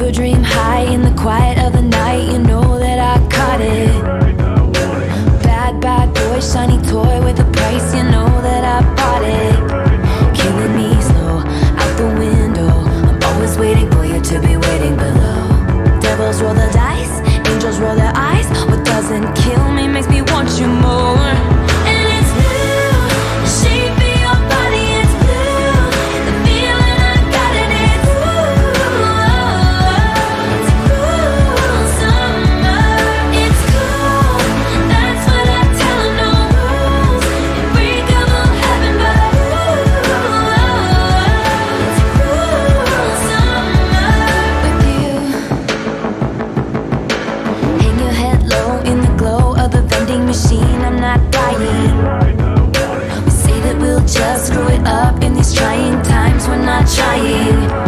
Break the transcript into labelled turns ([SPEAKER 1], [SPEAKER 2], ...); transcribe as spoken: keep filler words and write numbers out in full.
[SPEAKER 1] fever dream high in the quiet of the night. You know that I caught it. Bad, bad boy, shiny toy with a price. You know that I bought it. Killing me slow, out the window. I'm always waiting for you to be waiting below. Devils roll the dice, angels roll their eyes. What doesn't kill me makes me want you more. And it's blue, the shape of your body, it's blue. The feeling I got in it, ooh. It's cruel summer, it's cool. That's what I tell 'em, no rules. Unbreakable heaven, but ooh. It's cruel summer with you. Hang your head low in the glow of the vending machine. I'm not dying. We say that we'll just screw it up in these trying times. We're not trying.